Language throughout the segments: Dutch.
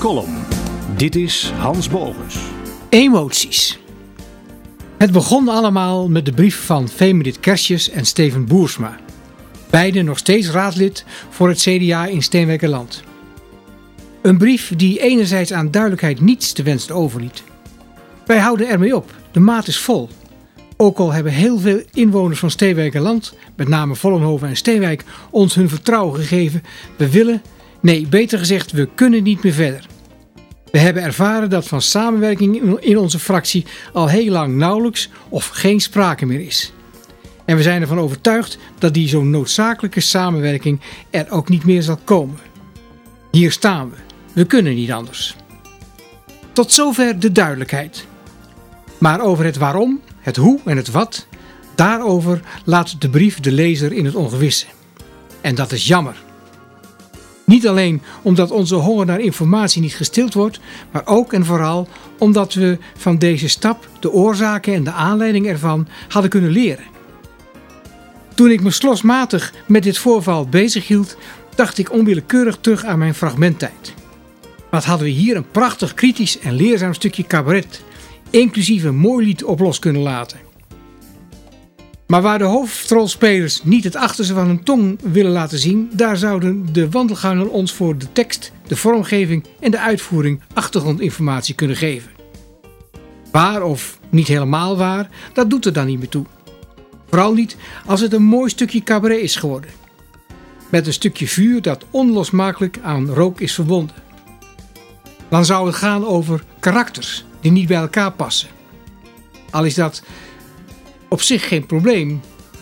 column. Dit is Hans Bogus. Emoties. Het begon allemaal met de brief van Femerdit Kersjes en Steven Boersma. Beiden nog steeds raadslid voor het CDA in Steenwijkerland. Een brief die enerzijds aan duidelijkheid niets te wensen overliet. Wij houden ermee op, de maat is vol. Ook al hebben heel veel inwoners van Steenwijkerland, met name Vollenhoven en Steenwijk, ons hun vertrouwen gegeven. We willen, nee beter gezegd, we kunnen niet meer verder. We hebben ervaren dat van samenwerking in onze fractie al heel lang nauwelijks of geen sprake meer is. En we zijn ervan overtuigd dat die zo noodzakelijke samenwerking er ook niet meer zal komen. Hier staan we. We kunnen niet anders. Tot zover de duidelijkheid. Maar over het waarom, het hoe en het wat, daarover laat de brief de lezer in het ongewisse. En dat is jammer. Niet alleen omdat onze honger naar informatie niet gestild wordt, maar ook en vooral omdat we van deze stap de oorzaken en de aanleiding ervan hadden kunnen leren. Toen ik me slosmatig met dit voorval bezig hield, dacht ik onwillekeurig terug aan mijn fragmenttijd. Wat hadden we hier een prachtig kritisch en leerzaam stukje cabaret, inclusief een mooi lied op los kunnen laten. Maar waar de hoofdrolspelers niet het achterste van hun tong willen laten zien, daar zouden de wandelgangen ons voor de tekst, de vormgeving en de uitvoering achtergrondinformatie kunnen geven. Waar of niet helemaal waar, dat doet er dan niet meer toe. Vooral niet als het een mooi stukje cabaret is geworden. Met een stukje vuur dat onlosmakelijk aan rook is verbonden. Dan zou het gaan over karakters die niet bij elkaar passen. Al is dat op zich geen probleem,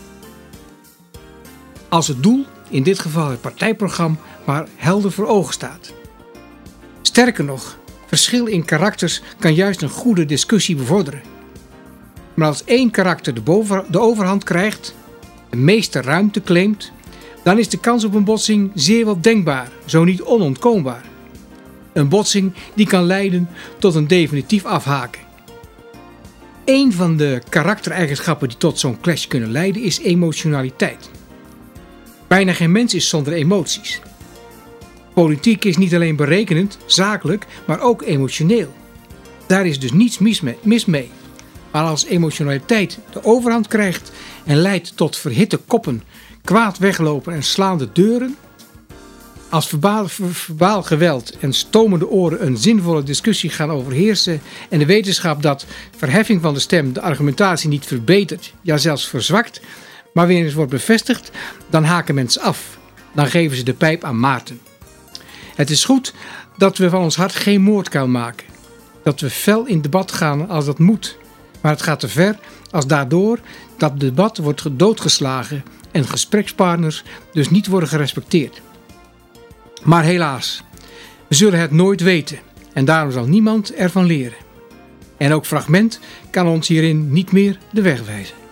als het doel, in dit geval het partijprogramma, maar helder voor ogen staat. Sterker nog, verschil in karakters kan juist een goede discussie bevorderen. Maar als één karakter de overhand krijgt, de meeste ruimte claimt, dan is de kans op een botsing zeer wel denkbaar, zo niet onontkoombaar. Een botsing die kan leiden tot een definitief afhaken. Een van de karaktereigenschappen die tot zo'n clash kunnen leiden is emotionaliteit. Bijna geen mens is zonder emoties. Politiek is niet alleen berekenend, zakelijk, maar ook emotioneel. Daar is dus niets mis mee. Maar als emotionaliteit de overhand krijgt en leidt tot verhitte koppen, kwaad weglopen en slaande deuren, als verbaal geweld en stomende oren een zinvolle discussie gaan overheersen en de wetenschap dat verheffing van de stem de argumentatie niet verbetert, ja zelfs verzwakt, maar weer eens wordt bevestigd, dan haken mensen af. Dan geven ze de pijp aan Maarten. Het is goed dat we van ons hart geen moordkuil maken. Dat we fel in debat gaan als dat moet. Maar het gaat te ver als daardoor dat debat wordt doodgeslagen en gesprekspartners dus niet worden gerespecteerd. Maar helaas, we zullen het nooit weten en daarom zal niemand ervan leren. En ook Fragment kan ons hierin niet meer de weg wijzen.